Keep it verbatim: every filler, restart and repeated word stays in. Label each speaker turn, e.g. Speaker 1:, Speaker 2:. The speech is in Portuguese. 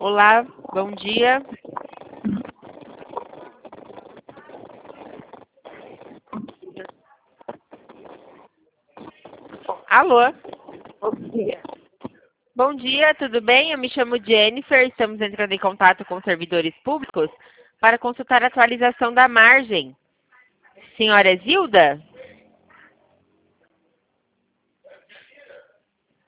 Speaker 1: Olá, bom dia. Alô?
Speaker 2: Bom dia.
Speaker 1: Bom dia, tudo bem? Eu me chamo Jennifer, estamos entrando em contato com servidores públicos para consultar a atualização da margem. Senhora Zilda?